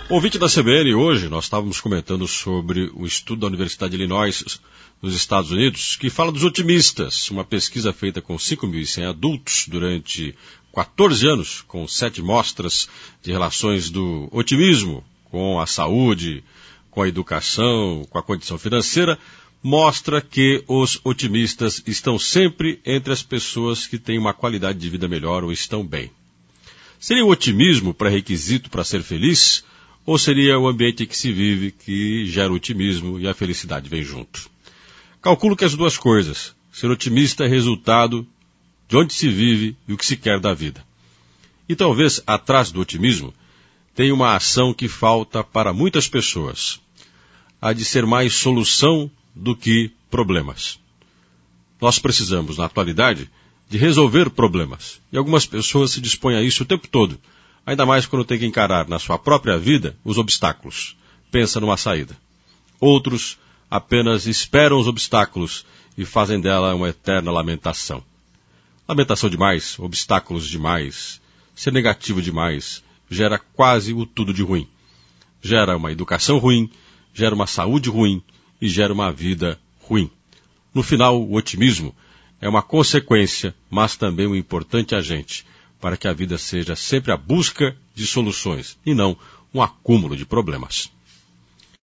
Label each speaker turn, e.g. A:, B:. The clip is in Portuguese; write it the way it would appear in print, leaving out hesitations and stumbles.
A: Ouvinte da CBN, hoje nós estávamos comentando sobre o estudo da Universidade de Illinois, nos Estados Unidos, que fala dos otimistas, uma pesquisa feita com 5.100 adultos durante 14 anos, com 7 mostras de relações do otimismo com a saúde, com a educação, com a condição financeira, mostra que os otimistas estão sempre entre as pessoas que têm uma qualidade de vida melhor ou estão bem. Seria o otimismo pré-requisito para ser feliz? Ou seria o ambiente em que se vive que gera o otimismo e a felicidade vem junto? Calculo que as duas coisas. Ser otimista é resultado de onde se vive e o que se quer da vida. E talvez atrás do otimismo tenha uma ação que falta para muitas pessoas. A de ser mais solução do que problemas. Nós precisamos, na atualidade, de resolver problemas. E algumas pessoas se dispõem a isso o tempo todo. Ainda mais quando tem que encarar na sua própria vida os obstáculos. Pensa numa saída. Outros apenas esperam os obstáculos e fazem dela uma eterna lamentação. Lamentação demais, obstáculos demais, ser negativo demais, gera quase o tudo de ruim. Gera uma educação ruim, gera uma saúde ruim e gera uma vida ruim. No final, o otimismo é uma consequência, mas também um importante agente, para que a vida seja sempre a busca de soluções e não um acúmulo de problemas.